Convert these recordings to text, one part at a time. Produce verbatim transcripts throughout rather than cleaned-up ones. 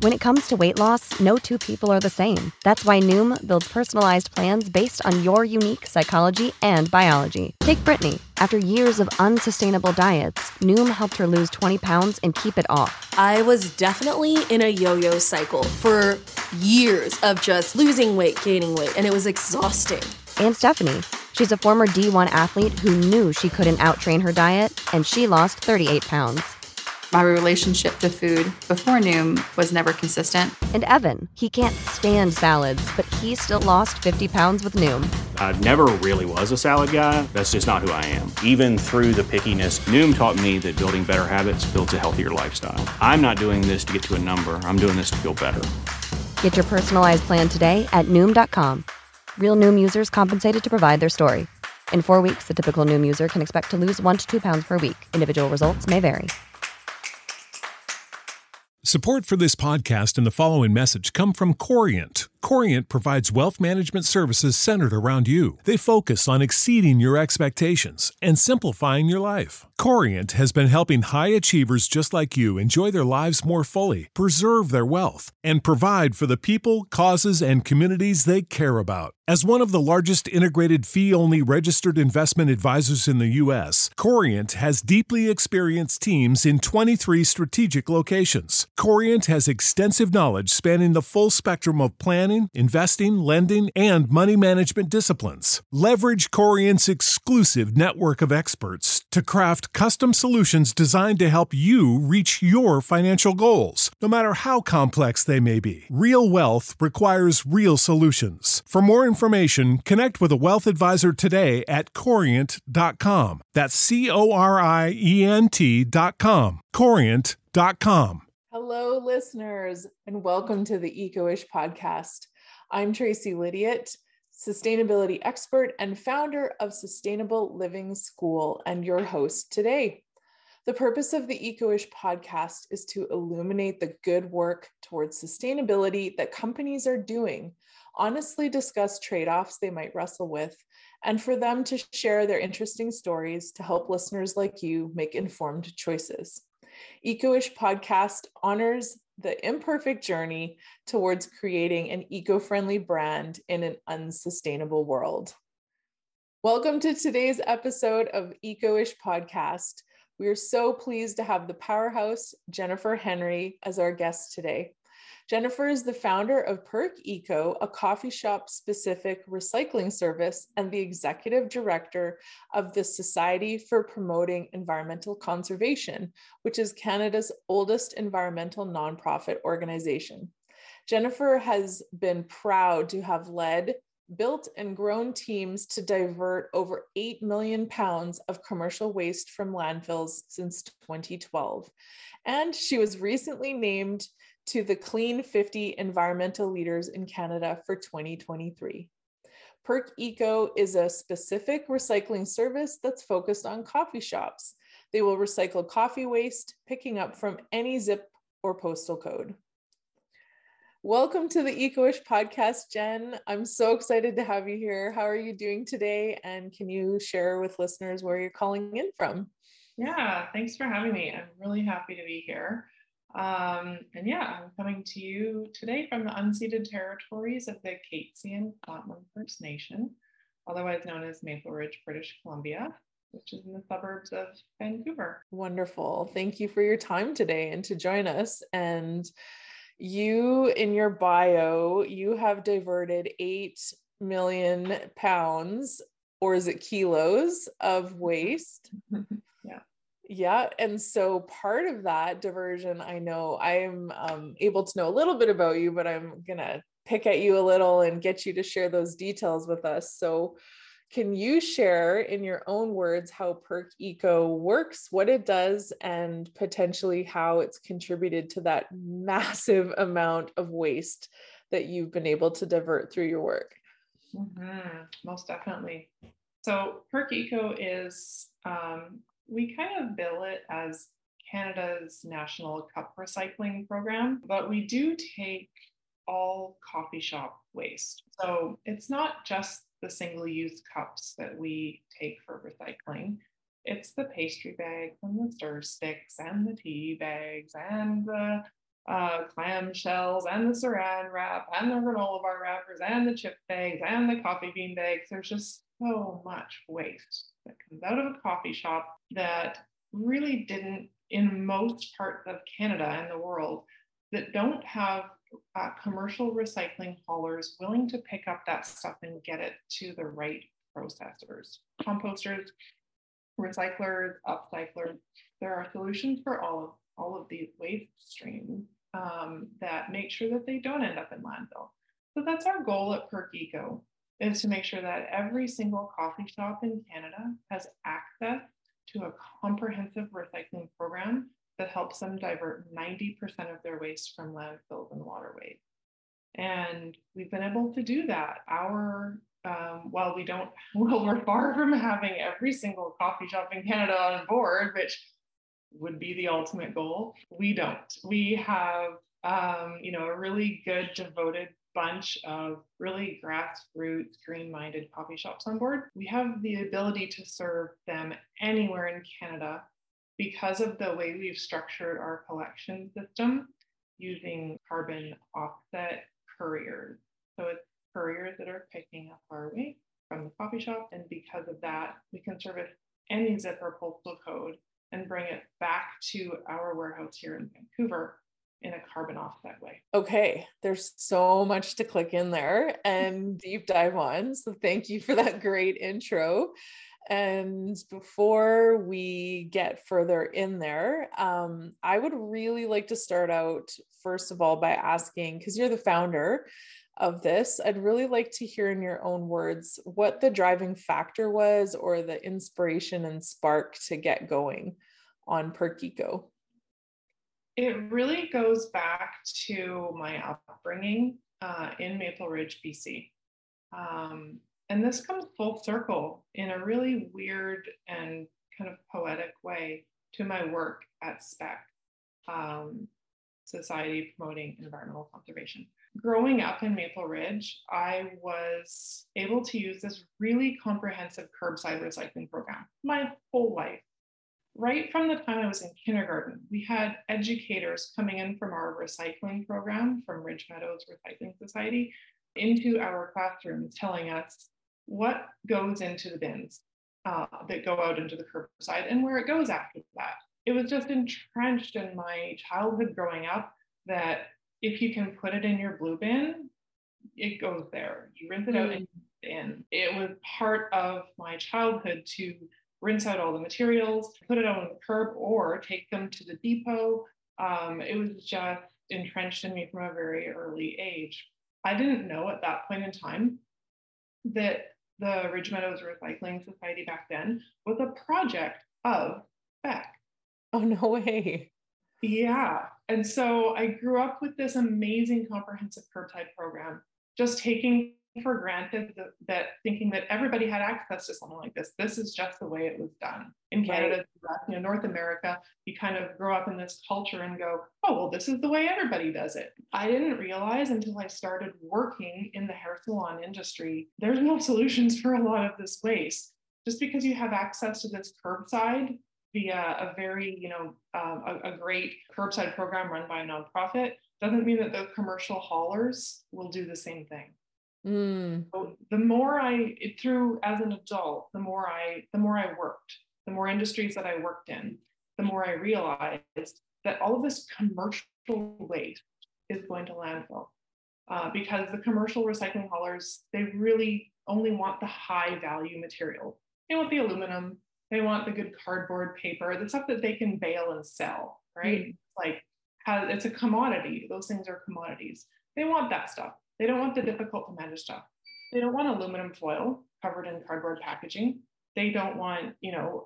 When it comes to weight loss, no two people are the same. That's why Noom builds personalized plans based on your unique psychology and biology. Take Brittany. After years of unsustainable diets, Noom helped her lose twenty pounds and keep it off. I was definitely in a yo-yo cycle for years of just losing weight, gaining weight, and it was exhausting. And Stephanie. She's a former D one athlete who knew she couldn't outtrain her diet, and she lost thirty-eight pounds. My relationship to food before Noom was never consistent. And Evan, he can't stand salads, but he still lost fifty pounds with Noom. I never really was a salad guy. That's just not who I am. Even through the pickiness, Noom taught me that building better habits builds a healthier lifestyle. I'm not doing this to get to a number. I'm doing this to feel better. Get your personalized plan today at Noom dot com. Real Noom users compensated to provide their story. In four weeks, the typical Noom user can expect to lose one to two pounds per week. Individual results may vary. Support for this podcast and the following message come from Corient. Corient provides wealth management services centered around you. They focus on exceeding your expectations and simplifying your life. Corient has been helping high achievers just like you enjoy their lives more fully, preserve their wealth, and provide for the people, causes, and communities they care about. As one of the largest integrated fee-only registered investment advisors in the U S, Corient has deeply experienced teams in twenty-three strategic locations. Corient has extensive knowledge spanning the full spectrum of planning, investing, lending, and money management disciplines. Leverage Corient's exclusive network of experts to craft custom solutions designed to help you reach your financial goals, no matter how complex they may be. Real wealth requires real solutions. For more information, connect with a wealth advisor today at corient dot com. That's C O R I E N T dot com. corient dot com. Hello, listeners, and welcome to the Eco-ish podcast. I'm Tracy Lydiot, sustainability expert and founder of Sustainable Living School, and your host today. The purpose of the Eco-ish podcast is to illuminate the good work towards sustainability that companies are doing, honestly discuss trade-offs they might wrestle with, and for them to share their interesting stories to help listeners like you make informed choices. Eco-ish podcast honors the imperfect journey towards creating an eco-friendly brand in an unsustainable world. Welcome to today's episode of Eco-ish podcast. We are so pleased to have the powerhouse Jennifer Henry as our guest today. Jennifer is the founder of Perk Eco, a coffee shop specific recycling service, and the executive director of the Society for Promoting Environmental Conservation, which is Canada's oldest environmental nonprofit organization. Jennifer has been proud to have led, built, and grown teams to divert over eight million pounds of commercial waste from landfills since twenty twelve. And she was recently named to the Clean fifty Environmental Leaders in Canada for twenty twenty-three. Perk Eco is a specific recycling service that's focused on coffee shops. They will recycle coffee waste, picking up from any zip or postal code. Welcome to the Eco-ish podcast, Jen. I'm so excited to have you here. How are you doing today? And can you share with listeners where you're calling in from? Yeah, thanks for having me. I'm really happy to be here. Um, and yeah, I'm coming to you today from the unceded territories of the Katzian Platinum First Nation, otherwise known as Maple Ridge, British Columbia, which is in the suburbs of Vancouver. Wonderful. Thank you for your time today and to join us. And you, in your bio, you have diverted eight million pounds, or is it kilos, of waste? Yeah. Yeah. And so part of that diversion, I know I'm um, able to know a little bit about you, but I'm going to pick at you a little and get you to share those details with us. So can you share in your own words how Perk Eco works, what it does, and potentially how it's contributed to that massive amount of waste that you've been able to divert through your work? Mm-hmm. Most definitely. So Perk Eco is, um, we kind of bill it as Canada's national cup recycling program, but we do take all coffee shop waste. So it's not just the single-use cups that we take for recycling. It's the pastry bags and the stir sticks and the tea bags and the uh, clam shells and the saran wrap and the granola bar wrappers and the chip bags and the coffee bean bags. There's just so much waste that comes out of a coffee shop that really didn't, in most parts of Canada and the world, that don't have uh, commercial recycling haulers willing to pick up that stuff and get it to the right processors, composters, recyclers, upcyclers. There are solutions for all of all of these waste streams um, that make sure that they don't end up in landfill. So that's our goal at PerkEco, is to make sure that every single coffee shop in Canada has access to a comprehensive recycling program that helps them divert ninety percent of their waste from landfills and waterways. And we've been able to do that. Our, um, while we don't, well, we're far from having every single coffee shop in Canada on board, which would be the ultimate goal. We don't. We have, um, you know, a really good, devoted bunch of really grassroots, green-minded coffee shops on board. We have the ability to serve them anywhere in Canada because of the way we've structured our collection system using carbon offset couriers. So it's couriers that are picking up our waste from the coffee shop. And because of that, we can service any zip or postal code and bring it back to our warehouse here in Vancouver in a carbon offset way. Okay, there's so much to click in there and deep dive on. So thank you for that great intro. And before we get further in there, um, I would really like to start out, first of all, by asking, because you're the founder of this, I'd really like to hear in your own words what the driving factor was or the inspiration and spark to get going on PerkEco. It really goes back to my upbringing uh, in Maple Ridge, B C. Um, and this comes full circle in a really weird and kind of poetic way to my work at S P E C, um, Society Promoting Environmental Conservation. Growing up in Maple Ridge, I was able to use this really comprehensive curbside recycling program my whole life. Right from the time I was in kindergarten, we had educators coming in from our recycling program from Ridge Meadows Recycling Society into our classrooms telling us what goes into the bins uh, that go out into the curbside and where it goes after that. It was just entrenched in my childhood growing up that if you can put it in your blue bin, it goes there. You rinse it out and in. It was part of my childhood to rinse out all the materials, put it out on the curb, or take them to the depot. Um, it was just entrenched in me from a very early age. I didn't know at that point in time that the Ridge Meadows Recycling Society back then was a project of S P E C. Oh, no way. Yeah. And so I grew up with this amazing comprehensive curbside program, just taking for granted that, that thinking that everybody had access to something like this. This is just the way it was done. In Canada, right. you know, North America, you kind of grow up in this culture and go, oh, well, this is the way everybody does it. I didn't realize until I started working in the hair salon industry, there's no solutions for a lot of this waste. Just because you have access to this curbside via a very, you know, um, a, a great curbside program run by a nonprofit doesn't mean that the commercial haulers will do the same thing. Mm. So the more I, it, through as an adult, the more I, the more I worked, the more industries that I worked in, the more I realized that all of this commercial waste is going to landfill uh, because the commercial recycling haulers, they really only want the high value materials. They want the aluminum, they want the good cardboard paper, the stuff that they can bale and sell, right? Mm. Like has, it's a commodity. Those things are commodities. They want that stuff. They don't want the difficult to manage stuff. They don't want aluminum foil covered in cardboard packaging. They don't want, you know,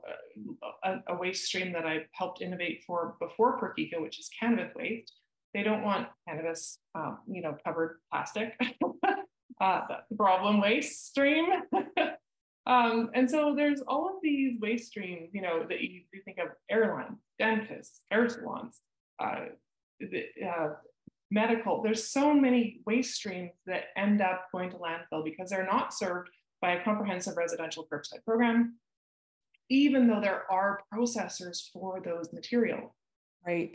a, a waste stream that I helped innovate for before PerkEco, which is cannabis waste. They don't want cannabis, um, you know, covered plastic. uh, that's the problem waste stream. um, and so there's all of these waste streams, you know, that you, you think of airlines, dentists, hair salons, uh, the, uh, medical. There's so many waste streams that end up going to landfill because they're not served by a comprehensive residential curbside program, even though there are processors for those materials. Right.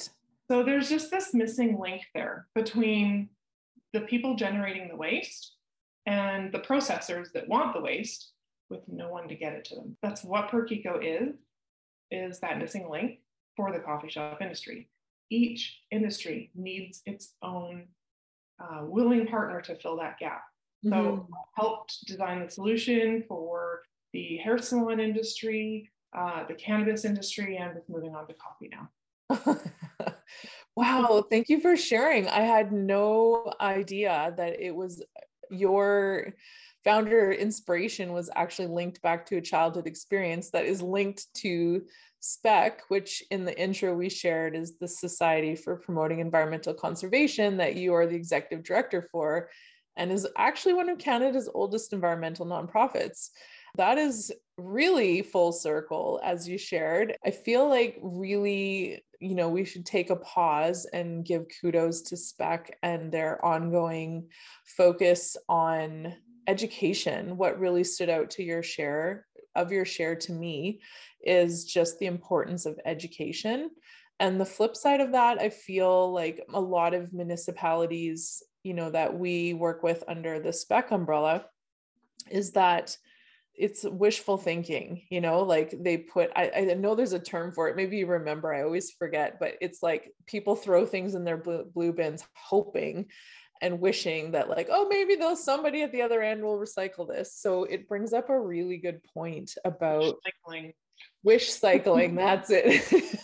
So there's just this missing link there between the people generating the waste and the processors that want the waste with no one to get it to them. That's what PerkEco is, is that missing link for the coffee shop industry. Each industry needs its own uh, willing partner to fill that gap. So mm-hmm. helped design the solution for the hair salon industry, uh, the cannabis industry, and it's moving on to coffee now. Wow, thank you for sharing. I had no idea that it was your founder inspiration was actually linked back to a childhood experience that is linked to SPEC, which in the intro we shared is the Society for Promoting Environmental Conservation that you are the executive director for, and is actually one of Canada's oldest environmental nonprofits. That is really full circle, as you shared. I feel like really, you know, we should take a pause and give kudos to SPEC and their ongoing focus on education. What really stood out to your share of your share to me is just the importance of education. And the flip side of that, I feel like a lot of municipalities, you know, that we work with under the SPEC umbrella is that it's wishful thinking, you know, like they put, I, I know there's a term for it. Maybe you remember, I always forget, but it's like people throw things in their blue, blue bins, hoping and wishing that like, oh, maybe there's somebody at the other end will recycle this. So it brings up a really good point about cycling. Wish cycling. That's it.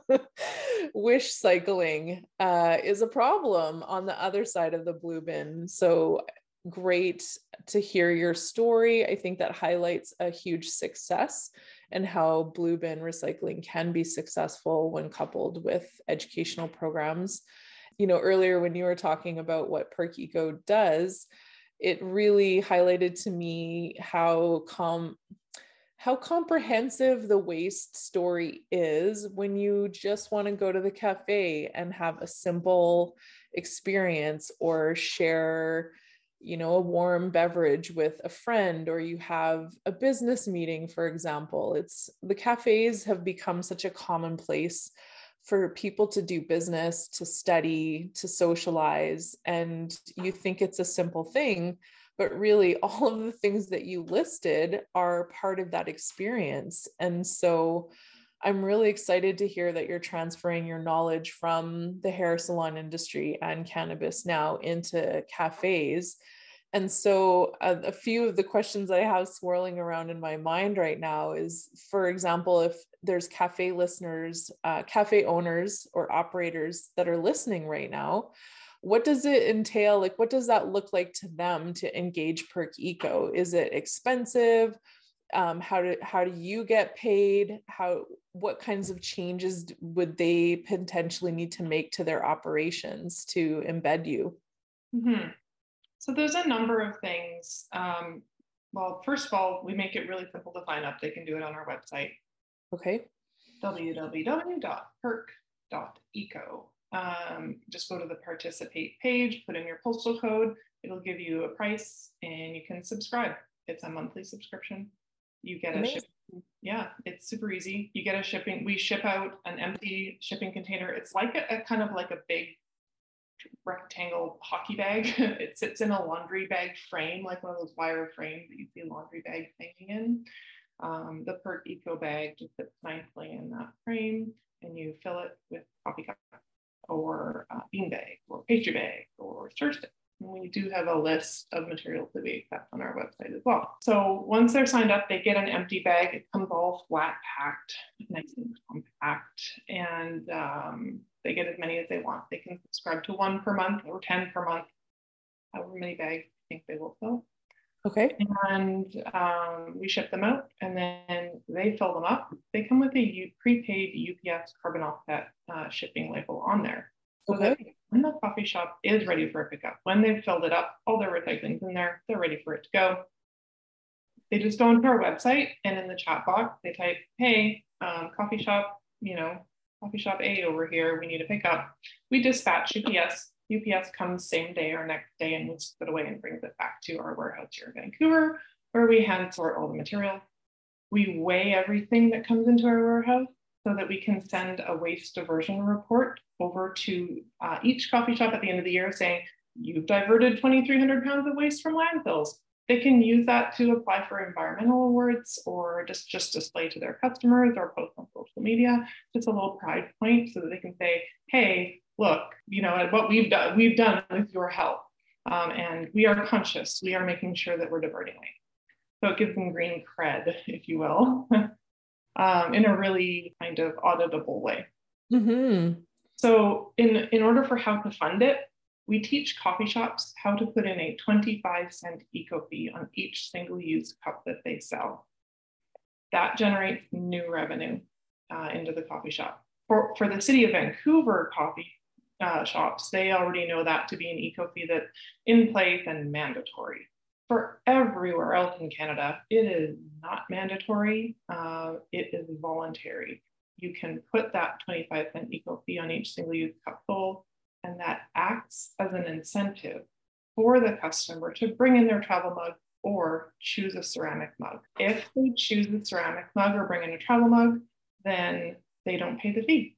Wish cycling uh, is a problem on the other side of the blue bin. So great to hear your story. I think that highlights a huge success and how blue bin recycling can be successful when coupled with educational programs. You know, earlier when you were talking about what PerkEco does, it really highlighted to me how com how comprehensive the waste story is when you just want to go to the cafe and have a simple experience or share, you know, a warm beverage with a friend, or you have a business meeting, for example. It's the cafes have become such a common place for people to do business, to study, to socialize. And you think it's a simple thing, but really all of the things that you listed are part of that experience. And so I'm really excited to hear that you're transferring your knowledge from the hair salon industry and cannabis now into cafes. And so a, a few of the questions I have swirling around in my mind right now is, for example, if there's cafe listeners, uh, cafe owners or operators that are listening right now, what does it entail? Like, what does that look like to them to engage PerkEco? Is it expensive? Um, how do how do you get paid? How what kinds of changes would they potentially need to make to their operations to embed you? Mm-hmm. So there's a number of things. Um, well, first of all, we make it really simple to sign up. They can do it on our website. Okay. w w w dot perk dot eco. Um, just go to the participate page, put in your postal code. It'll give you a price and you can subscribe. It's a monthly subscription. You get a Amazing. shipping. Yeah, it's super easy. You get a shipping. We ship out an empty shipping container. It's like a, a kind of like a big rectangle hockey bag. It sits in a laundry bag frame, like one of those wire frames that you see laundry bags hanging in. Um, the PerkEco bag just fits nicely in that frame, and you fill it with coffee cup or uh, bean bag or pastry bag or stir stick. And we do have a list of materials that we accept on our website as well. So once they're signed up, they get an empty bag. It comes all flat packed, nice and compact, and um, they get as many as they want. They can subscribe to one per month or ten per month, however many bags I think they will fill. Okay. And um, we ship them out, and then they fill them up. They come with a U- prepaid U P S carbon offset uh, shipping label on there. So okay. that when the coffee shop is ready for a pickup, when they've filled it up, all their recycling's in there, they're ready for it to go. They just go onto our website, and in the chat box, they type, hey, um, coffee shop, you know, coffee shop A over here, we need a pickup. We dispatch U P S. U P S comes same day or next day and moves it away and brings it back to our warehouse here in Vancouver, where we hand sort all the material. We weigh everything that comes into our warehouse. so that we can send a waste diversion report over to uh, each coffee shop at the end of the year saying, you've diverted twenty-three hundred pounds of waste from landfills. They can use that to apply for environmental awards or just, just display to their customers or post on social media. Just a little pride point so that they can say, hey, look, you know, what we've done, we've done with your help. Um, and we are conscious. We are making sure that we're diverting waste. So it gives them green cred, if you will, um, in a really kind of auditable way. Mm-hmm. So in, in order for how to fund it, we teach coffee shops how to put in a twenty-five cent eco fee on each single-use cup that they sell. That generates new revenue uh, into the coffee shop. For, for the City of Vancouver coffee uh, shops, they already know that to be an eco fee that's in place and mandatory. For everywhere else in Canada, it is not mandatory, uh, it is voluntary. You can put that twenty-five cent eco fee on each single-use cup sold, and that acts as an incentive for the customer to bring in their travel mug or choose a ceramic mug. If they choose a ceramic mug or bring in a travel mug, then they don't pay the fee.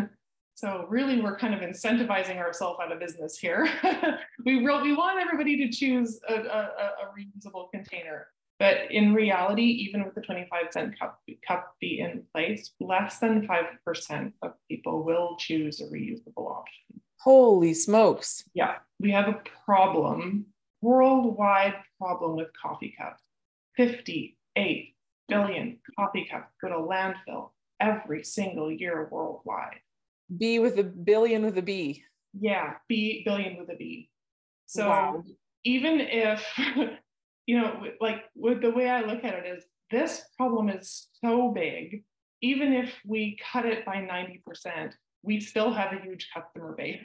So really, we're kind of incentivizing ourselves out of business here. we, re- we want everybody to choose a, a, a reusable container. But in reality, even with the twenty-five cent cup, cup fee in place, less than five percent of people will choose a reusable option. Holy smokes. Yeah, we have a problem, worldwide problem with coffee cups. fifty-eight billion coffee cups go to landfill every single year worldwide. B with a billion with a B. Yeah, B billion with a B. So wow. Even if, you know, like with the way I look at it is this problem is so big, even if we cut it by ninety percent, we still have a huge customer base.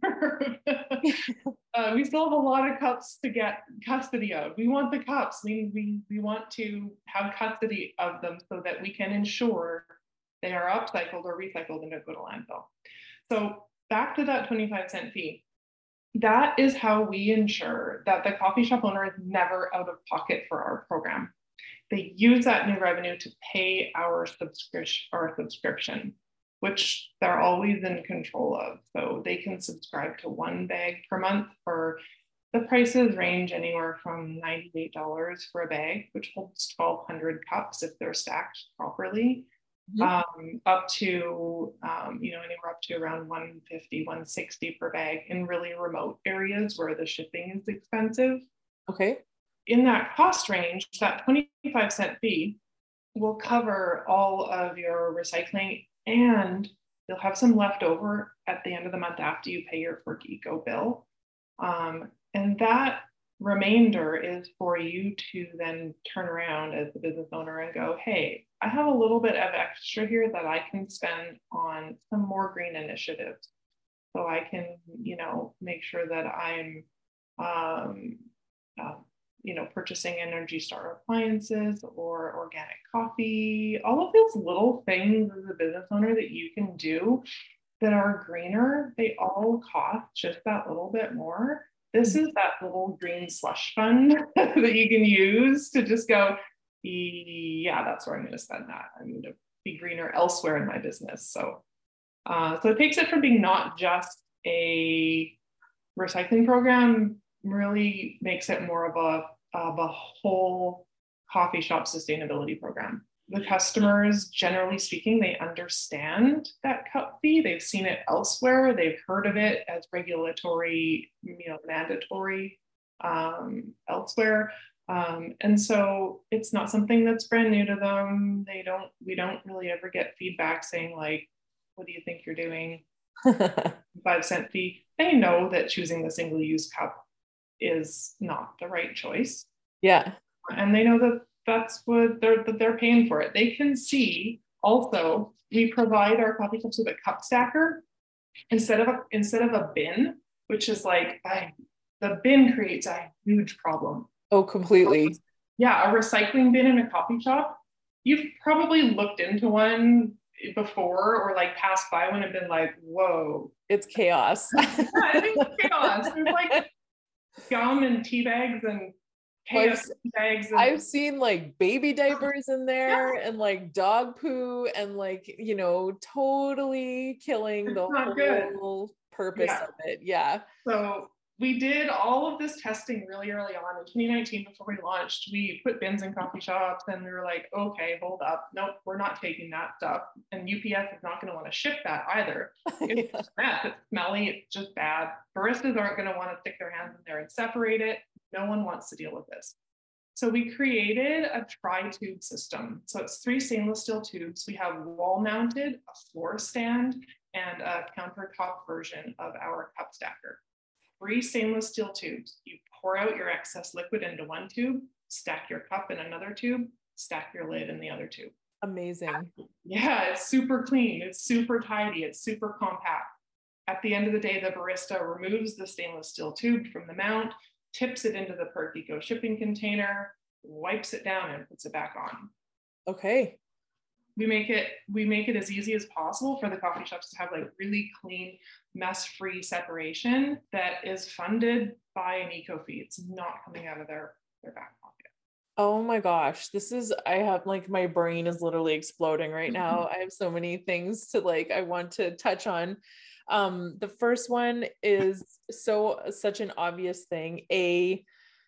uh, we still have a lot of cups to get custody of. We want the cups. We, we, we want to have custody of them so that we can ensure they are upcycled or recycled and don't go to landfill. So back to that twenty-five cent fee. That is how we ensure that the coffee shop owner is never out of pocket for our program. They use that new revenue to pay our subscription, our subscription, which they're always in control of. So they can subscribe to one bag per month for the prices range anywhere from ninety-eight dollars for a bag, which holds twelve hundred cups if they're stacked properly, mm-hmm. um, up to, um, you know, anywhere up to around one fifty, one sixty per bag in really remote areas where the shipping is expensive. Okay. In that cost range, that twenty-five cent fee will cover all of your recycling, and you'll have some left over at the end of the month after you pay your F E R C Eco bill. Um, and that remainder is for you to then turn around as the business owner and go, hey, I have a little bit of extra here that I can spend on some more green initiatives. So I can, you know, make sure that I'm, um, uh, you know, purchasing Energy Star appliances or organic coffee, all of those little things as a business owner that you can do that are greener, they all cost just that little bit more. This is that little green slush fund that you can use to just go, yeah, that's where I'm going to spend that. I'm going to be greener elsewhere in my business. So, uh, so it takes it from being not just a recycling program, really makes it more of a, of a whole coffee shop sustainability program. The customers, generally speaking, they understand that cup fee. They've seen it elsewhere. They've heard of it as regulatory, you know, mandatory um, elsewhere. Um, and so it's not something that's brand new to them. They don't, we don't really ever get feedback saying like, what do you think you're doing? Five cent fee. They know that choosing the single use cup is not the right choice. Yeah. And they know that that's what they're, that they're paying for it. They can see also, we provide our coffee cups with a cup stacker instead of a, instead of a bin, which is like, I, the bin creates a huge problem. Oh, completely. Yeah. A recycling bin in a coffee shop. You've probably looked into one before or like passed by one and been like, whoa. It's chaos. Yeah, I think it's chaos. There's like gum and tea bags and I've, K F C bags. And, I've seen like baby diapers in there yeah. and like dog poo and like, you know, totally killing It's the not whole good. purpose Yeah. of it. Yeah. So we did all of this testing really early on in twenty nineteen before we launched. We put bins in coffee shops and we were like, okay, hold up. Nope, we're not taking that stuff. And U P S is not going to want to ship that either. It's Yeah. mess. It's smelly. It's just bad. Baristas aren't going to want to stick their hands in there and separate it. No one wants to deal with this. So we created a tri-tube system. So it's three stainless steel tubes. We have wall-mounted, a floor stand, and a countertop version of our cup stacker. Three stainless steel tubes. You pour out your excess liquid into one tube, stack your cup in another tube, stack your lid in the other tube. Amazing. Yeah, it's super clean. It's super tidy. It's super compact. At the end of the day, the barista removes the stainless steel tube from the mount, tips it into the PerkEco shipping container, wipes it down, and puts it back on. Okay. We make it we make it as easy as possible for the coffee shops to have like really clean, mess-free separation that is funded by an eco fee. It's not coming out of their, their back pocket. Oh my gosh, this is, I have like, my brain is literally exploding right now. I have so many things to like, I want to touch on. Um, the first one is so such an obvious thing. A,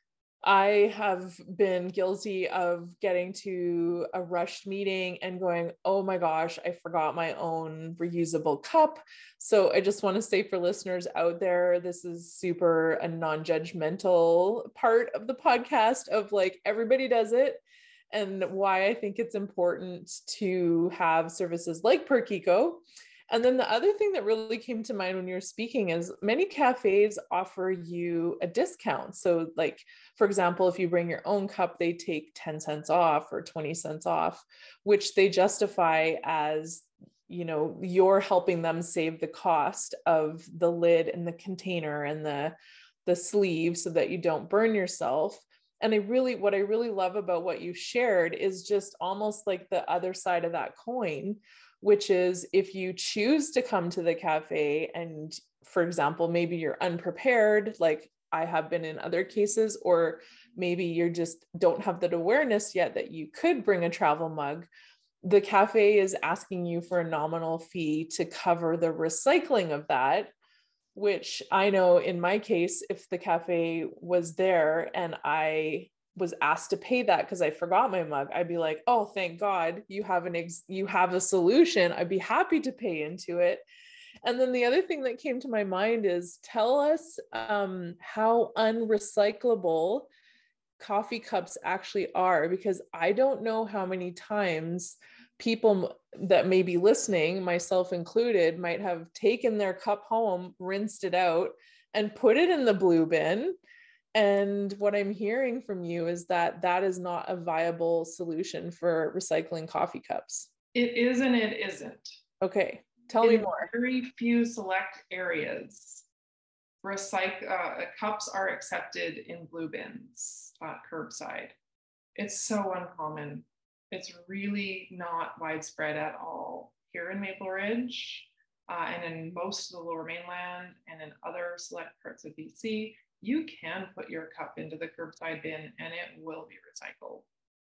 I have been guilty of getting to a rushed meeting and going, oh my gosh, I forgot my own reusable cup. So I just want to say for listeners out there, this is super a non-judgmental part of the podcast of like, everybody does it. And why I think it's important to have services like PerkEco. And then the other thing that really came to mind when you were speaking is many cafes offer you a discount. So like, for example, if you bring your own cup, they take ten cents off or twenty cents off, which they justify as, you know, you're helping them save the cost of the lid and the container and the, the sleeve so that you don't burn yourself. And I really, what I really love about what you shared is just almost like the other side of that coin, which is if you choose to come to the cafe and, for example, maybe you're unprepared, like I have been in other cases, or maybe you just don't have that awareness yet that you could bring a travel mug, the cafe is asking you for a nominal fee to cover the recycling of that, which I know in my case, if the cafe was there and I was asked to pay that because I forgot my mug, I'd be like, oh, thank God you have an ex- you have a solution. I'd be happy to pay into it. And then the other thing that came to my mind is tell us um, how unrecyclable coffee cups actually are, because I don't know how many times people that may be listening, myself included, might have taken their cup home, rinsed it out, and put it in the blue bin. And what I'm hearing from you is that that is not a viable solution for recycling coffee cups. It is and it isn't. Okay, tell in me more. Very few select areas, recycle uh, cups are accepted in blue bins, uh, curbside. It's so uncommon. It's really not widespread at all here in Maple Ridge, uh, and in most of the Lower Mainland and in other select parts of B C. You can put your cup into the curbside bin and it will be recycled.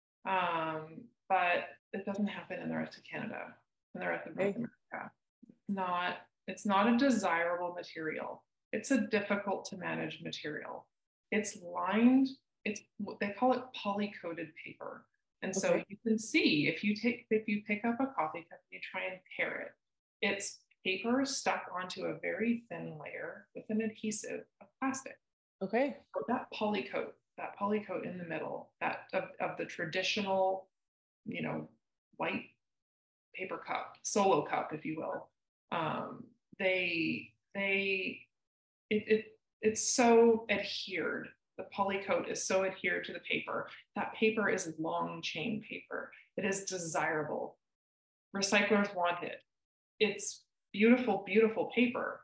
Um, but it doesn't happen in the rest of Canada and the rest of North America. Not, it's not a desirable material. It's a difficult to manage material. It's lined, it's what they call it poly-coated paper. And so okay. You can see if you take, if you pick up a coffee cup and you try and tear it, it's paper stuck onto a very thin layer with an adhesive of plastic. Okay. So that polycoat, that polycoat in the middle, that of, of the traditional, you know, white paper cup, solo cup, if you will. Um, they, they, it, it, it's so adhered. The polycoat is so adhered to the paper. That paper is long chain paper. It is desirable. Recyclers want it. It's beautiful, beautiful paper.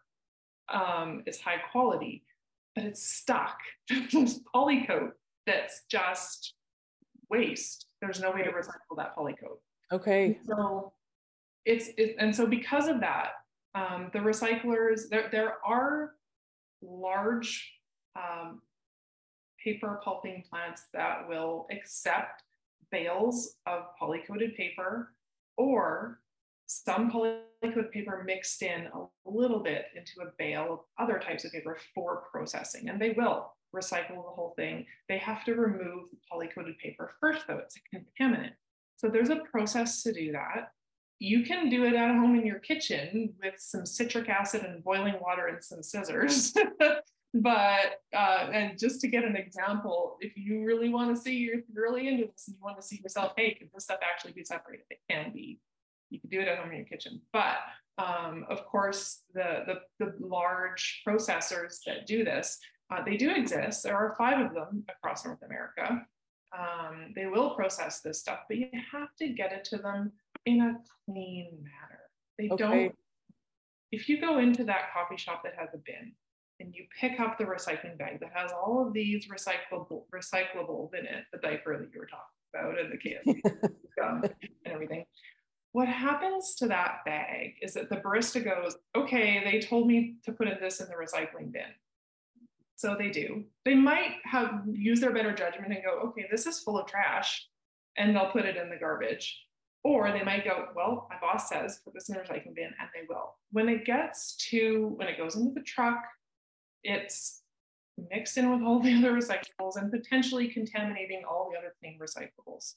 Um, it's high quality, but it's stuck. This polycoat that's just waste. There's no way to recycle that polycoat. Okay. So it's, it, and so because of that, um, the recyclers, there, there are large um, paper pulping plants that will accept bales of polycoated paper or some polycoated paper mixed in a little bit into a bale of other types of paper for processing. And they will recycle the whole thing. They have to remove the polycoated paper first, though. It's a contaminant. So there's a process to do that. You can do it at home in your kitchen with some citric acid and boiling water and some scissors. But, uh, and just to get an example, if you really want to see, you're really into this and you want to see yourself, hey, can this stuff actually be separated? It can be. You can do it at home in your kitchen. But um, of course, the, the, the large processors that do this, uh, they do exist. There are five of them across North America. Um, they will process this stuff, but you have to get it to them in a clean manner. They okay. don't, if you go into that coffee shop that has a bin and you pick up the recycling bag that has all of these recyclable recyclables in it, the diaper that you were talking about and the K F C gum and everything, what happens to that bag is that the barista goes, okay, they told me to put this in the recycling bin. So they do. They might have used their better judgment and go, okay, this is full of trash, and they'll put it in the garbage. Or they might go, well, my boss says put this in the recycling bin, and they will. When it gets to, when it goes into the truck, it's mixed in with all the other recyclables and potentially contaminating all the other clean recyclables.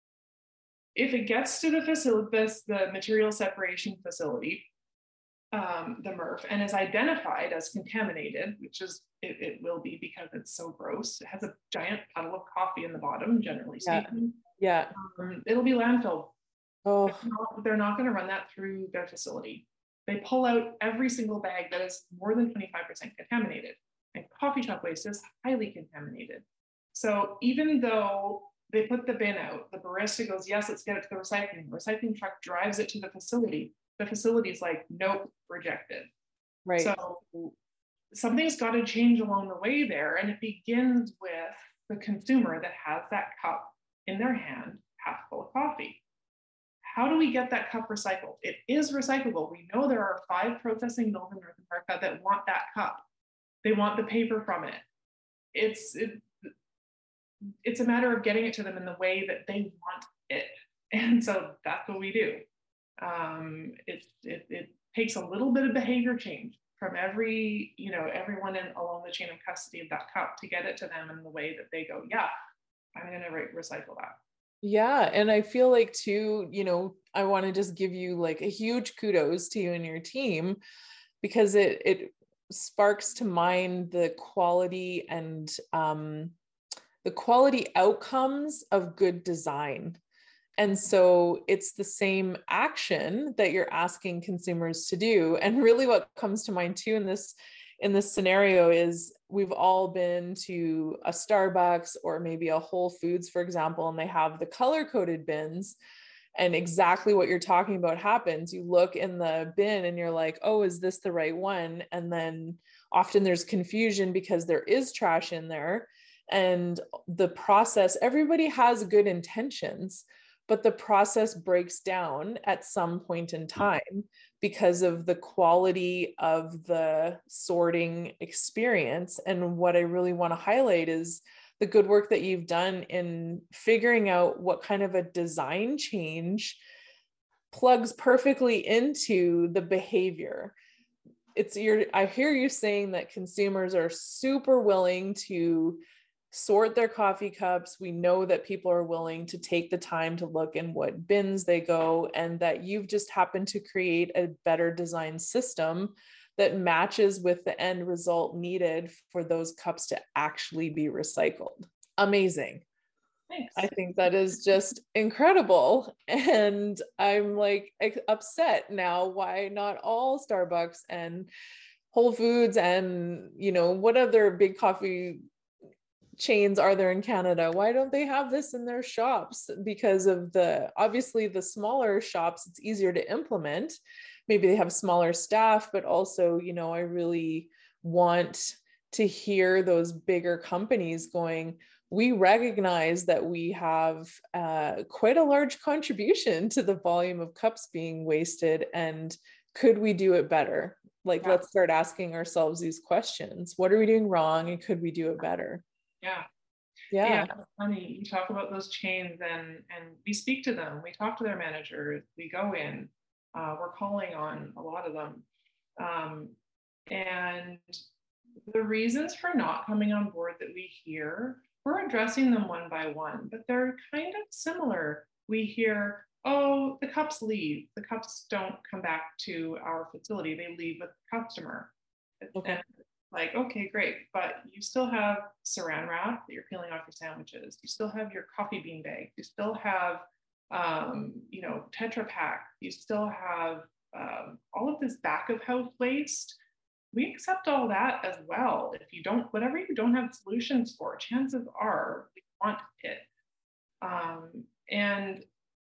If it gets to the facility, the material separation facility, um, the M R F, and is identified as contaminated, which is, it, it will be because it's so gross. It has a giant puddle of coffee in the bottom, generally speaking. Yeah. yeah. Um, it'll be landfilled. Oh. They're not, they're not going to run that through their facility. They pull out every single bag that is more than twenty-five percent contaminated. And coffee shop waste is highly contaminated. So even though they put the bin out, the barista goes, yes, let's get it to the recycling. The recycling truck drives it to the facility. The facility's like, nope, rejected. Right. So something's got to change along the way there. And it begins with the consumer that has that cup in their hand, half full of coffee. How do we get that cup recycled? It is recyclable. We know there are five processing mills in North America that want that cup. They want the paper from it. It's, it, it's a matter of getting it to them in the way that they want it. And so that's what we do. Um, it, it, it takes a little bit of behavior change from every, you know, everyone in along the chain of custody of that cup to get it to them in the way that they go, yeah, I'm going to re- recycle that. Yeah. And I feel like too, you know, I want to just give you like a huge kudos to you and your team, because it, it sparks to mind the quality and, um, the quality outcomes of good design. And so it's the same action that you're asking consumers to do. And really what comes to mind too in this, in this scenario is we've all been to a Starbucks or maybe a Whole Foods, for example, and they have the color-coded bins. And exactly what you're talking about happens. You look in the bin and you're like, oh, is this the right one? And then often there's confusion because there is trash in there. And the process, everybody has good intentions, but the process breaks down at some point in time because of the quality of the sorting experience. And what I really want to highlight is the good work that you've done in figuring out what kind of a design change plugs perfectly into the behavior. It's your, I hear you saying that consumers are super willing to sort their coffee cups. We know that people are willing to take the time to look in what bins they go, and that you've just happened to create a better design system that matches with the end result needed for those cups to actually be recycled. Amazing. Thanks. I think that is just incredible. And I'm like upset now why not all Starbucks and Whole Foods and, you know, what other big coffee chains are there in Canada? Why don't they have this in their shops? Because of the, obviously the smaller shops, it's easier to implement. Maybe they have smaller staff, but also, you know, I really want to hear those bigger companies going, we recognize that we have uh, quite a large contribution to the volume of cups being wasted. And could we do it better? Like, yeah. Let's start asking ourselves these questions. What are we doing wrong? And could we do it better? Yeah, Yeah. Yeah, it's funny. You talk about those chains and and we speak to them. We talk to their managers. We go in. Uh, we're calling on a lot of them. Um, and the reasons for not coming on board that we hear, we're addressing them one by one, but they're kind of similar. We hear, oh, the cups leave. The cups don't come back to our facility. They leave with the customer. Okay. And like, okay, great. But you still have saran wrap that you're peeling off your sandwiches. You still have your coffee bean bag. You still have, um, you know, Tetra Pak. You still have um, all of this back of house waste. We accept all that as well. If you don't, whatever you don't have solutions for, chances are we want it. Um, and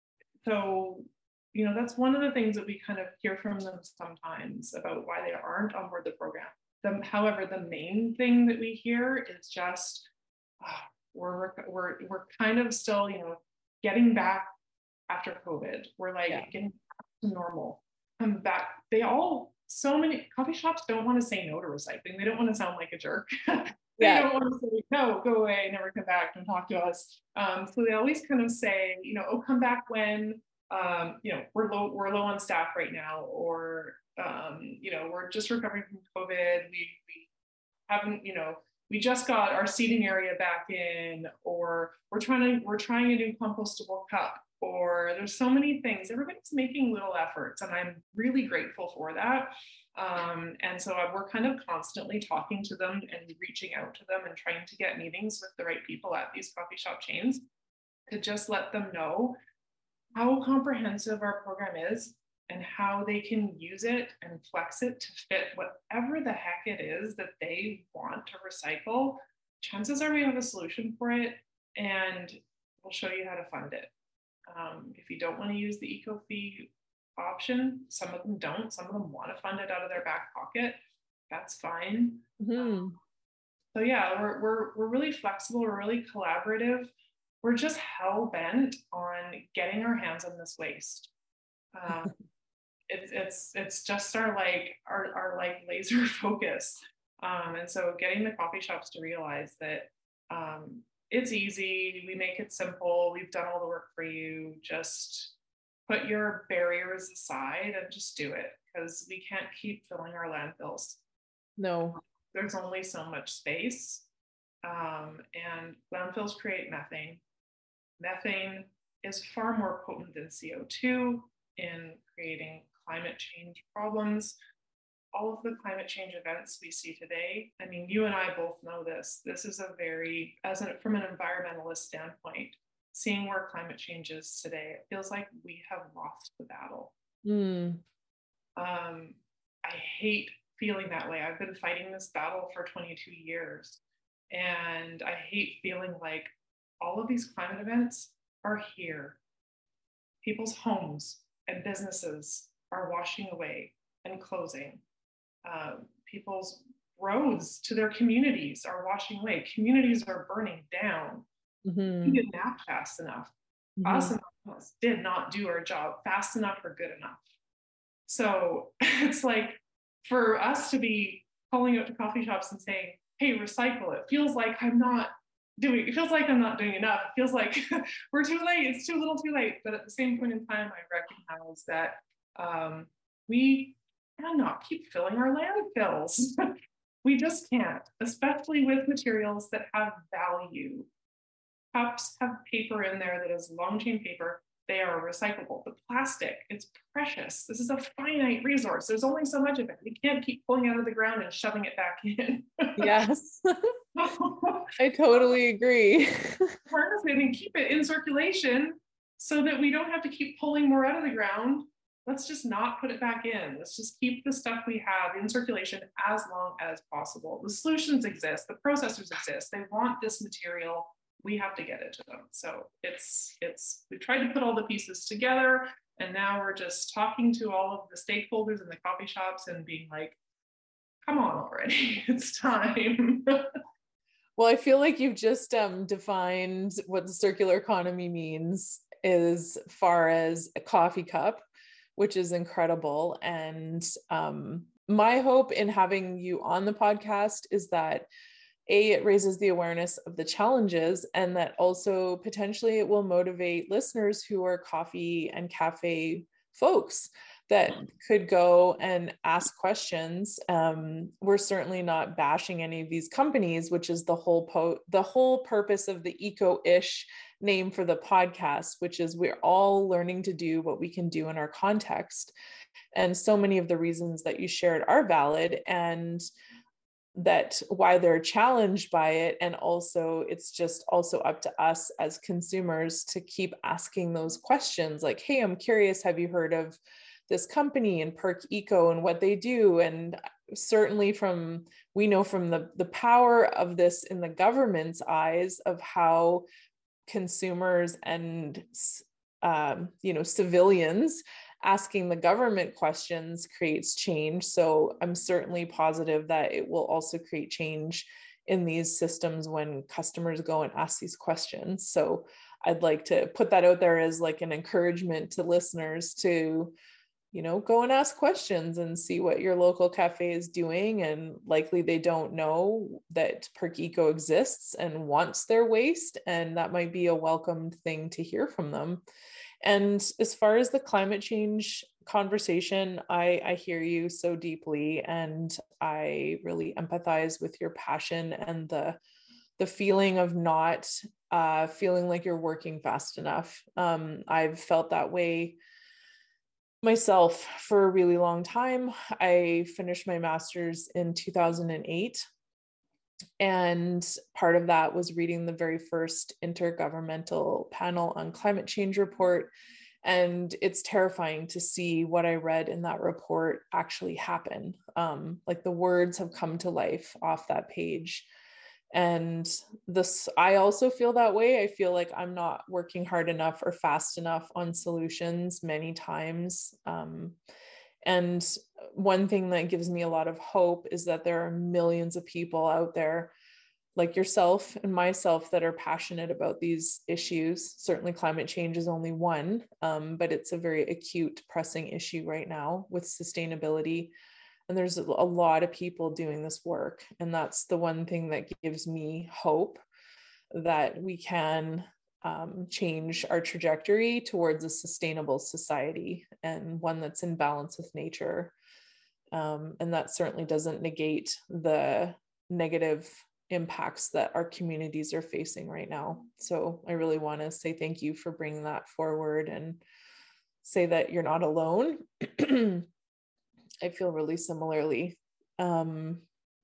so, you know, that's one of the things that we kind of hear from them sometimes about why they aren't on board the program. The, however, the main thing that we hear is just, uh, we're, we're, we're kind of still, you know, getting back after COVID. We're like yeah. getting back to normal. Come back. They all, so many coffee shops don't want to say no to recycling. They don't want to sound like a jerk. they yeah. don't want to say, no, go away, never come back, don't talk to us. Um, so they always kind of say, you know, oh, come back when, um, you know, we're low, we're low on staff right now, or, um, you know, we're just recovering from COVID. We, we haven't, you know, we just got our seating area back in, or we're trying to, we're trying a new compostable cup, or there's so many things. Everybody's making little efforts, and I'm really grateful for that. Um, and so we're kind of constantly talking to them and reaching out to them and trying to get meetings with the right people at these coffee shop chains to just let them know how comprehensive our program is and how they can use it and flex it to fit whatever the heck it is that they want to recycle. Chances are we have a solution for it, and we'll show you how to fund it. Um, if you don't want to use the eco fee option, some of them don't, some of them want to fund it out of their back pocket. That's fine. Mm-hmm. Um, so yeah, we're, we're, we're really flexible. We're really collaborative. We're just hell bent on getting our hands on this waste. Um, it's, it's, it's just our, like, our, our like laser focus. Um, and so getting the coffee shops to realize that, um, it's easy. We make it simple. We've done all the work for you. Just put your barriers aside and just do it, because we can't keep filling our landfills. No. There's only so much space. Um, and landfills create methane. Methane is far more potent than C O two in creating climate change problems. All of the climate change events we see today, I mean, you and I both know this. This is a very, as a, from an environmentalist standpoint, seeing where climate change is today, it feels like we have lost the battle. Mm. Um, I hate feeling that way. I've been fighting this battle for twenty-two years. And I hate feeling like all of these climate events are here. People's homes and businesses are washing away and closing. Uh, people's roads to their communities are washing away. Communities are burning down. Mm-hmm. We didn't act fast enough. Mm-hmm. Us and us did not do our job fast enough or good enough. So it's like, for us to be calling out to coffee shops and saying, hey, recycle, it feels like I'm not doing, it feels like I'm not doing enough. It feels like we're too late. It's too little too late. But at the same point in time, I recognize that um, we cannot keep filling our landfills. We just can't, especially with materials that have value. Cups have paper in there that is long chain paper. They are recyclable. The plastic, it's precious. This is a finite resource. There's only so much of it. We can't keep pulling out of the ground and shoving it back in. Yes, I totally agree. Harness it and keep it in circulation so that we don't have to keep pulling more out of the ground. Let's just not put it back in. Let's just keep the stuff we have in circulation as long as possible. The solutions exist. The processors exist. They want this material. We have to get it to them. So it's, it's, we tried to put all the pieces together, and now we're just talking to all of the stakeholders in the coffee shops and being like, come on already, it's time. Well, I feel like you've just um, defined what the circular economy means as far as a coffee cup, which is incredible. And um, my hope in having you on the podcast is that A, it raises the awareness of the challenges, and that also potentially it will motivate listeners who are coffee and cafe folks that could go and ask questions. Um, we're certainly not bashing any of these companies, which is the whole po- the whole purpose of the Eco-ish name for the podcast, which is we're all learning to do what we can do in our context. And so many of the reasons that you shared are valid, and that why they're challenged by it. And also it's just also up to us as consumers to keep asking those questions like, hey, I'm curious, have you heard of this company and Perk Eco and what they do? And certainly from, we know from the, the power of this in the government's eyes of how consumers and, um, you know, civilians asking the government questions creates change. So I'm certainly positive that it will also create change in these systems when customers go and ask these questions. So I'd like to put that out there as like an encouragement to listeners to, you know, go and ask questions and see what your local cafe is doing. And likely they don't know that Perk Eco exists and wants their waste. And that might be a welcome thing to hear from them. And as far as the climate change conversation, I, I hear you so deeply, and I really empathize with your passion and the, the feeling of not uh, feeling like you're working fast enough. Um, I've felt that way myself for a really long time. I finished my master's in two thousand eight. And part of that was reading the very first Intergovernmental Panel on Climate Change report. And it's terrifying to see what I read in that report actually happen. Um, like the words have come to life off that page. And this, I also feel that way. I feel like I'm not working hard enough or fast enough on solutions many times. Um, and one thing that gives me a lot of hope is that there are millions of people out there like yourself and myself that are passionate about these issues. Certainly climate change is only one, um, but it's a very acute, pressing issue right now with sustainability. And there's a lot of people doing this work. And that's the one thing that gives me hope that we can um, change our trajectory towards a sustainable society and one that's in balance with nature. Um, and that certainly doesn't negate the negative impacts that our communities are facing right now. So I really want to say thank you for bringing that forward and say that you're not alone. I feel really similarly. Um,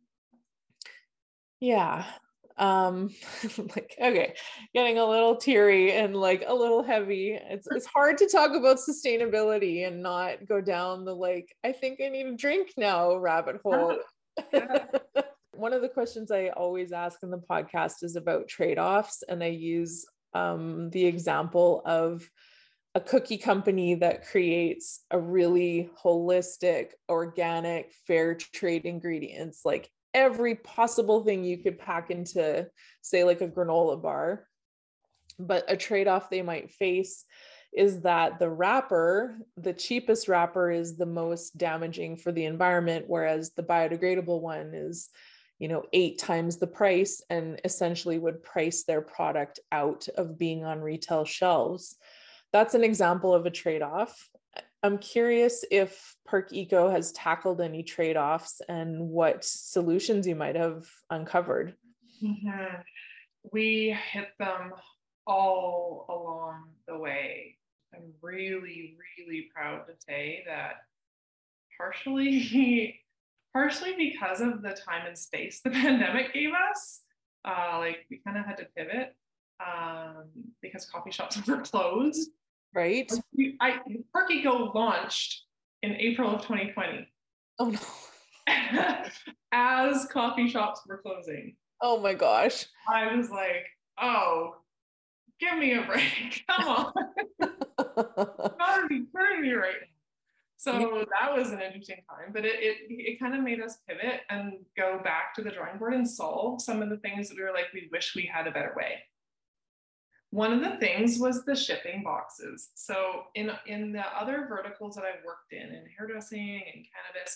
yeah. Um, like, okay, getting a little teary and like a little heavy. It's, it's hard to talk about sustainability and not go down the, like, I think I need a drink now rabbit hole. Yeah. One of the questions I always ask in the podcast is about trade-offs. And I use um, the example of a cookie company that creates a really holistic, organic, fair trade ingredients, like every possible thing you could pack into, say, like a granola bar. But a trade-off they might face is that the wrapper, the cheapest wrapper, is the most damaging for the environment, whereas the biodegradable one is, you know, eight times the price and essentially would price their product out of being on retail shelves. That's an example of a trade-off. I'm curious if Perk Eco has tackled any trade-offs and what solutions you might have uncovered. Mm-hmm. We hit them all along the way. I'm really, really proud to say that partially, partially because of the time and space the pandemic gave us, uh, like we kind of had to pivot um, because coffee shops were closed. Right. I, Perk Eco launched in April of twenty twenty. Oh no. As coffee shops were closing. Oh my gosh. I was like, oh, give me a break. Come on. Gotta be me right now. So that was an interesting time, but it, it, it kind of made us pivot and go back to the drawing board and solve some of the things that we were like, we wish we had a better way. One of the things was the shipping boxes. So in, in the other verticals that I've worked in, in hairdressing and cannabis,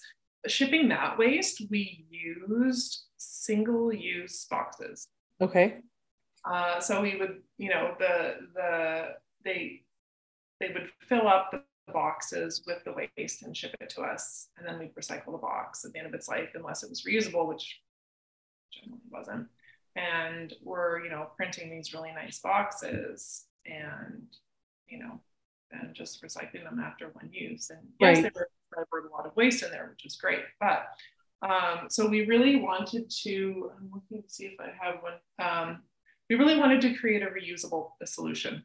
shipping that waste, we used single-use boxes. Okay. Uh, so we would, you know, the the they they would fill up the boxes with the waste and ship it to us, and then we'd recycle the box at the end of its life, unless it was reusable, which generally wasn't. And we're, you know, printing these really nice boxes, and you know, and just recycling them after one use. And yes, right. there were a lot of waste in there, which is great. But um, so we really wanted to, I'm looking to see if I have one. Um, we really wanted to create a reusable solution.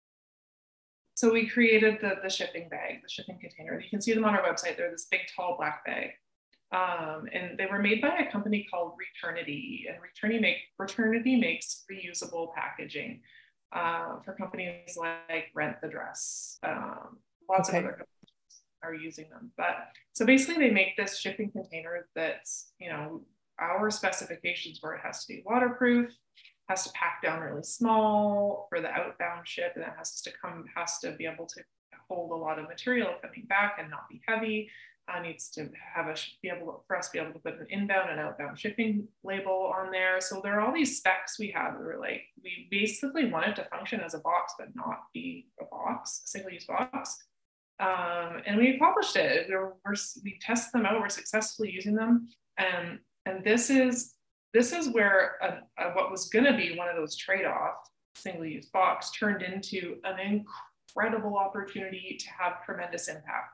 So we created the, the shipping bag, the shipping container. You can see them on our website. They're this big, tall black bag. Um, and they were made by a company called Returnity. And Returnity, make, Returnity makes reusable packaging uh, for companies like Rent the Dress. Um, lots okay. of other companies are using them. But so basically they make this shipping container that's, you know, our specifications where it has to be waterproof, has to pack down really small for the outbound ship, and it has to come, has to be able to hold a lot of material coming back and not be heavy. Uh, needs to have a, be able for us to be able to put an inbound and outbound shipping label on there. So there are all these specs we have that were like, we basically wanted to function as a box, but not be a box, a single-use box. Um, and we accomplished it. We were, we're, we tested them out, we're successfully using them. And, and this is, this is where a, a, what was gonna be one of those trade-off single-use box turned into an incredible opportunity to have tremendous impact.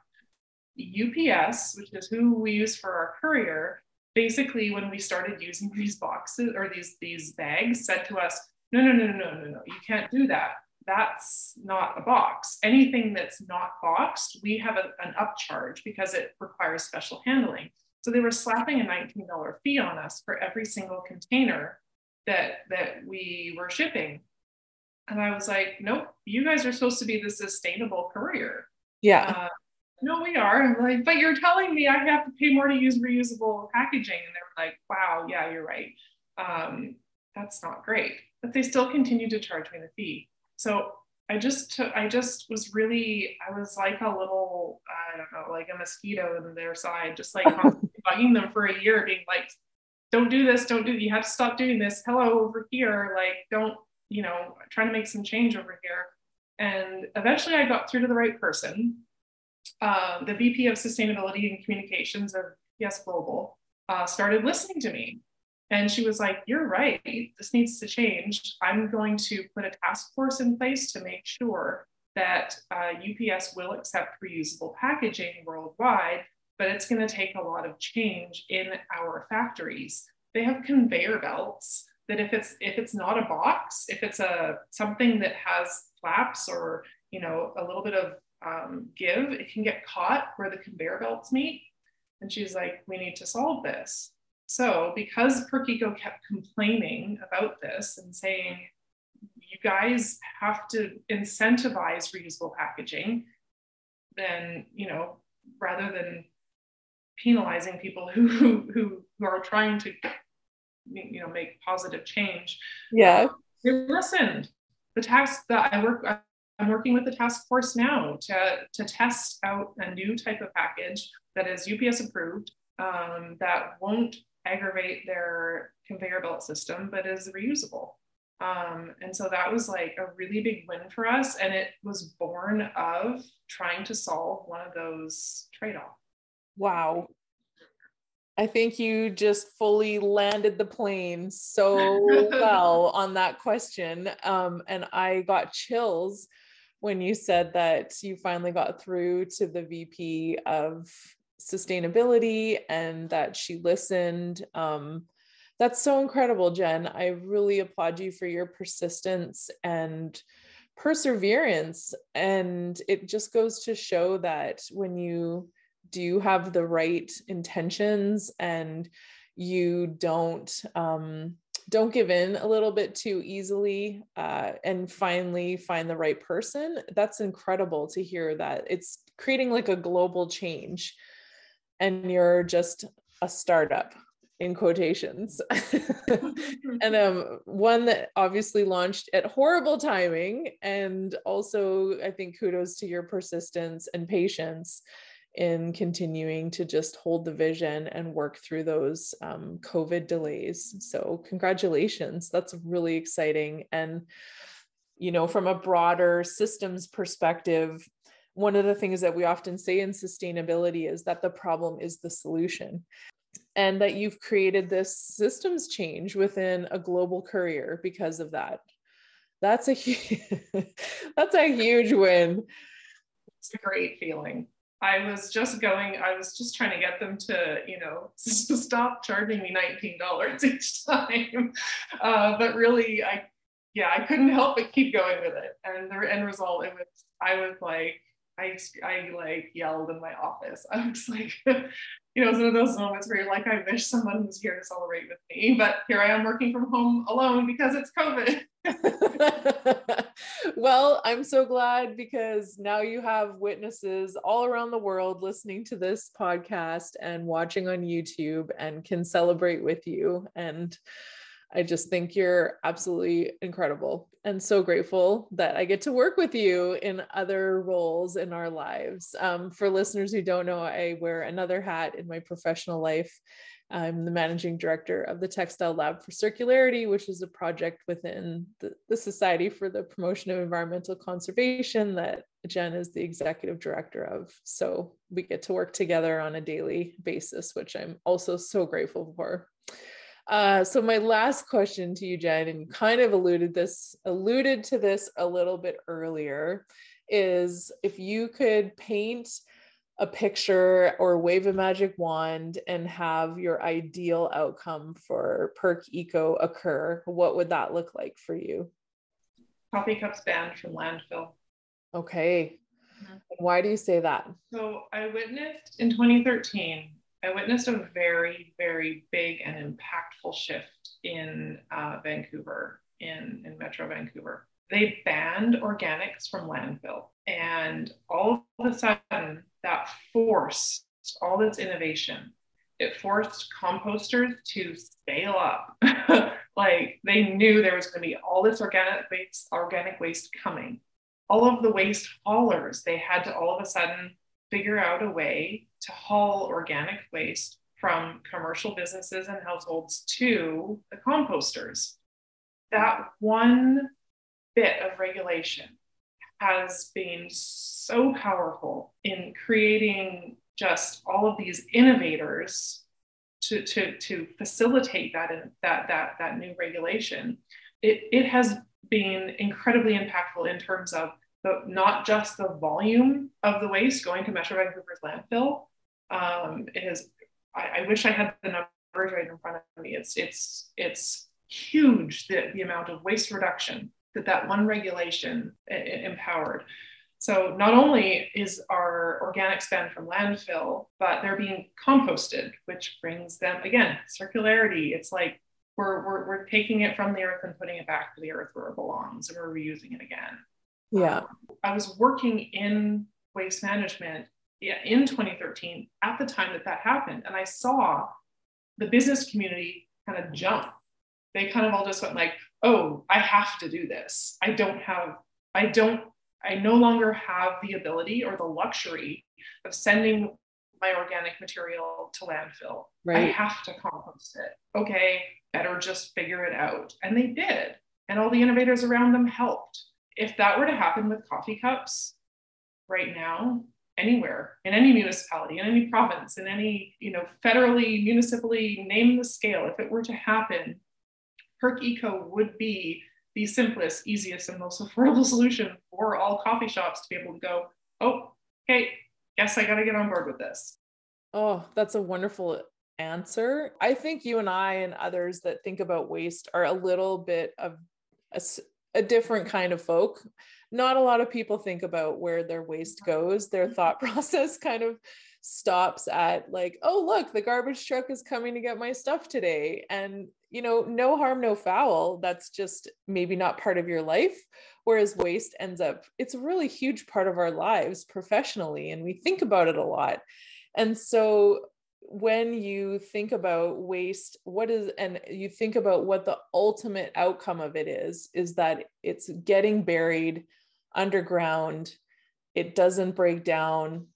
U P S, which is who we use for our courier, basically when we started using these boxes or these, these bags, said to us, no, no, no, no, no, no, no, you can't do that. That's not a box. Anything that's not boxed, we have a, an upcharge because it requires special handling. So they were slapping a nineteen dollar fee on us for every single container that, that we were shipping. And I was like, nope, you guys are supposed to be the sustainable courier. Yeah. Uh, no, we are. I'm like, but you're telling me I have to pay more to use reusable packaging. And they were like, wow, yeah, you're right. Um, that's not great. But they still continue to charge me the fee. So I just took, I just was really, I was like a little, I don't know, like a mosquito in their side, just like bugging them for a year, being like, don't do this, don't do, you have to stop doing this. Hello, over here. Like, don't, you know, trying to make some change over here. And eventually I got through to the right person. Uh, the V P of Sustainability and Communications of P S Global uh, started listening to me. And she was like, you're right, this needs to change. I'm going to put a task force in place to make sure that uh, U P S will accept reusable packaging worldwide, but it's going to take a lot of change in our factories. They have conveyor belts that if it's if it's not a box, if it's a something that has flaps or, you know, a little bit of um, give, it can get caught where the conveyor belts meet. And she's like, we need to solve this. So because PerkEco kept complaining about this and saying, you guys have to incentivize reusable packaging, then, you know, rather than penalizing people who, who, who are trying to, you know, make positive change. Yeah. They listened. The task that I work, I'm working with the task force now to, to test out a new type of package that is U P S approved, um, that won't aggravate their conveyor belt system, but is reusable. Um, and so that was like a really big win for us. And it was born of trying to solve one of those trade-offs. Wow. I think you just fully landed the plane so well on that question. Um, and I got chills when you said that you finally got through to the V P of Sustainability and that she listened. Um, that's so incredible, Jen. I really applaud you for your persistence and perseverance. And it just goes to show that when you do have the right intentions and you don't um, don't give in a little bit too easily uh, and finally find the right person, that's incredible to hear that it's creating like a global change and you're just a startup in quotations. And um, one that obviously launched at horrible timing. And also I think kudos to your persistence and patience in continuing to just hold the vision and work through those um, COVID delays. So congratulations. That's really exciting. And, you know, from a broader systems perspective, one of the things that we often say in sustainability is that the problem is the solution, and that you've created this systems change within a global courier because of that. That's a that's a huge win. It's a great feeling. I was just going, I was just trying to get them to, you know, stop charging me nineteen dollars each time. Uh, but really, I, yeah, I couldn't help but keep going with it. And the end result, it was, I was like, I, I like yelled in my office. I was like, you know, it's one of those moments where you're like, I wish someone was here to celebrate with me, but here I am working from home alone because it's COVID. Well, I'm so glad, because now you have witnesses all around the world listening to this podcast and watching on YouTube and can celebrate with you. And I just think you're absolutely incredible, and so grateful that I get to work with you in other roles in our lives. Um, for listeners who don't know, I wear another hat in my professional life. I'm the managing director of the Textile Lab for Circularity, which is a project within the, the Society for the Promotion of Environmental Conservation that Jen is the executive director of. So we get to work together on a daily basis, which I'm also so grateful for. Uh, so my last question to you, Jen, and you kind of alluded this, alluded to this a little bit earlier, is if you could paint a picture or wave a magic wand and have your ideal outcome for Perk Eco occur, what would that look like for you? Coffee cups banned from landfill. Okay. Mm-hmm. Why do you say that? So I witnessed in twenty thirteen, I witnessed a very, very big and impactful shift in uh, Vancouver, in, in Metro Vancouver. They banned organics from landfill. And all of a sudden, that forced all this innovation. It forced composters to scale up. Like, they knew there was going to be all this organic waste, organic waste coming. All of the waste haulers, they had to all of a sudden figure out a way to haul organic waste from commercial businesses and households to the composters. That one bit of regulation has been so powerful in creating just all of these innovators to, to, to facilitate that, that, that, that new regulation. It, it has been incredibly impactful in terms of the, not just the volume of the waste going to Metro Vancouver's landfill. Um, it has, I, I wish I had the numbers right in front of me. It's, it's, it's huge, the, the amount of waste reduction that that one regulation empowered. So not only is our organics banned from landfill, but they're being composted, which brings them, again, circularity. It's like we're, we're, we're taking it from the earth and putting it back to the earth where it belongs, and we're reusing it again. Yeah. Um, I was working in waste management yeah, in twenty thirteen at the time that that happened. And I saw the business community kind of jump. They kind of all just went like, oh, I have to do this. I don't have, I don't, I no longer have the ability or the luxury of sending my organic material to landfill. Right. I have to compost it. Okay, better just figure it out. And they did. And all the innovators around them helped. If that were to happen with coffee cups right now, anywhere, in any municipality, in any province, in any, you know, federally, municipally, name the scale, if it were to happen, Perk Eco would be the simplest, easiest, and most affordable solution for all coffee shops to be able to go, oh, hey, guess I got to get on board with this. Oh, that's a wonderful answer. I think you and I and others that think about waste are a little bit of a, a different kind of folk. Not a lot of people think about where their waste goes. Their thought process kind of stops at like, oh, look, the garbage truck is coming to get my stuff today. And, you know, no harm, no foul. That's just maybe not part of your life. Whereas waste ends up, it's a really huge part of our lives professionally. And we think about it a lot. And so when you think about waste, what is, and you think about what the ultimate outcome of it is, is that it's getting buried underground. It doesn't break down.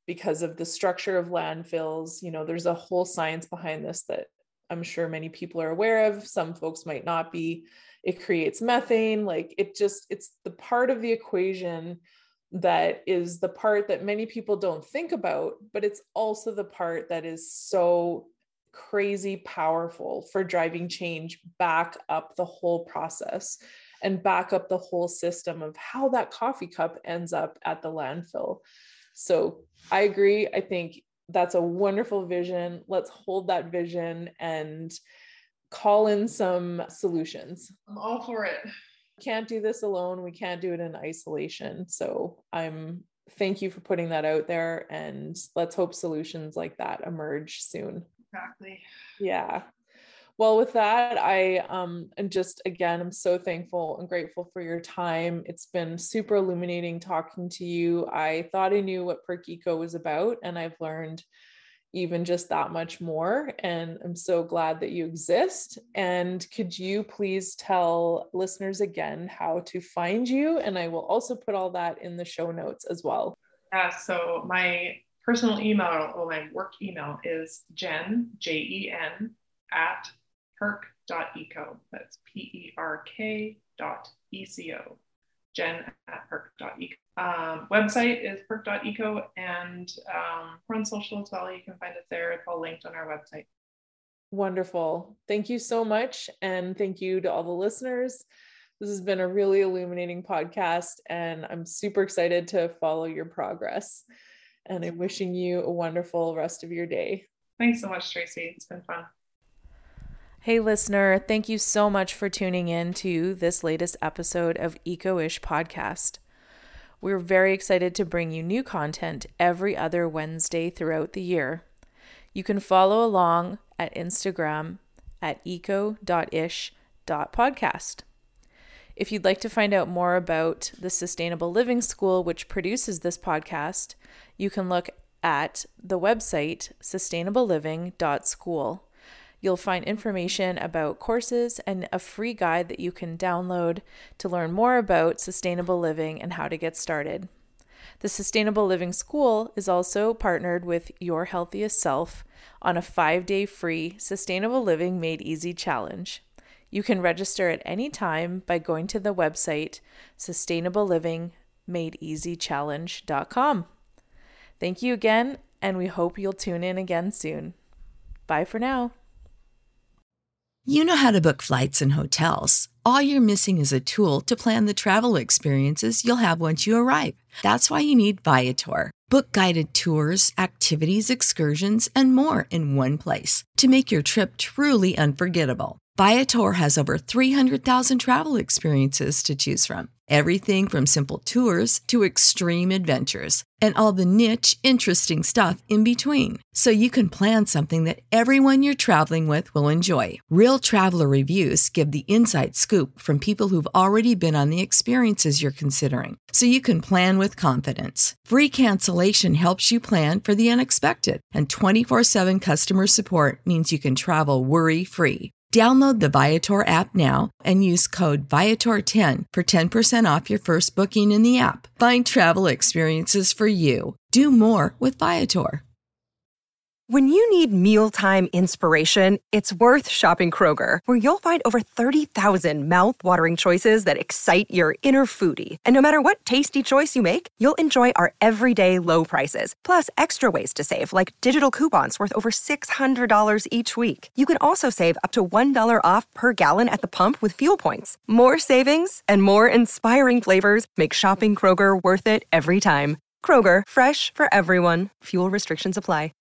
because of the structure of landfills. You know, there's a whole science behind this that I'm sure many people are aware of. Some folks might not be. It creates methane. Like it just, it's the part of the equation that is the part that many people don't think about, but it's also the part that is so crazy powerful for driving change back up the whole process and back up the whole system of how that coffee cup ends up at the landfill. So I agree. I think that's a wonderful vision. Let's hold that vision and call in some solutions. I'm all for it. We can't do this alone. We can't do it in isolation. So I'm thank you for putting that out there, and let's hope solutions like that emerge soon. Exactly. Yeah. Well, with that, I um and just again, I'm so thankful and grateful for your time. It's been super illuminating talking to you. I thought I knew what Perk Eco was about, and I've learned even just that much more. And I'm so glad that you exist. And could you please tell listeners again how to find you? And I will also put all that in the show notes as well. Yeah. So my personal email or my work email is Jen, J E N, at perk dot eco. That's P E R K dot E C O. Jen at perk dot eco. Um, website is perk dot eco, and um, we're on social as well. You can find us there. It's all linked on our website. Wonderful. Thank you so much. And thank you to all the listeners. This has been a really illuminating podcast, and I'm super excited to follow your progress. And I'm wishing you a wonderful rest of your day. Thanks so much, Tracy. It's been fun. Hey, listener, thank you so much for tuning in to this latest episode of Eco-ish Podcast. We're very excited to bring you new content every other Wednesday throughout the year. You can follow along at Instagram at eco dot ish dot podcast. If you'd like to find out more about the Sustainable Living School, which produces this podcast, you can look at the website sustainable living dot school. You'll find information about courses and a free guide that you can download to learn more about sustainable living and how to get started. The Sustainable Living School is also partnered with Your Healthiest Self on a five-day free Sustainable Living Made Easy challenge. You can register at any time by going to the website sustainable living made easy challenge dot com. Thank you again, and we hope you'll tune in again soon. Bye for now. You know how to book flights and hotels. All you're missing is a tool to plan the travel experiences you'll have once you arrive. That's why you need Viator. Book guided tours, activities, excursions, and more in one place to make your trip truly unforgettable. Viator has over three hundred thousand travel experiences to choose from. Everything from simple tours to extreme adventures and all the niche, interesting stuff in between. So you can plan something that everyone you're traveling with will enjoy. Real traveler reviews give the inside scoop from people who've already been on the experiences you're considering. So you can plan with confidence. Free cancellation helps you plan for the unexpected. And twenty-four seven customer support means you can travel worry-free. Download the Viator app now and use code Viator ten for ten percent off your first booking in the app. Find travel experiences for you. Do more with Viator. When you need mealtime inspiration, it's worth shopping Kroger, where you'll find over thirty thousand mouth-watering choices that excite your inner foodie. And no matter what tasty choice you make, you'll enjoy our everyday low prices, plus extra ways to save, like digital coupons worth over six hundred dollars each week. You can also save up to one dollar off per gallon at the pump with fuel points. More savings and more inspiring flavors make shopping Kroger worth it every time. Kroger, fresh for everyone. Fuel restrictions apply.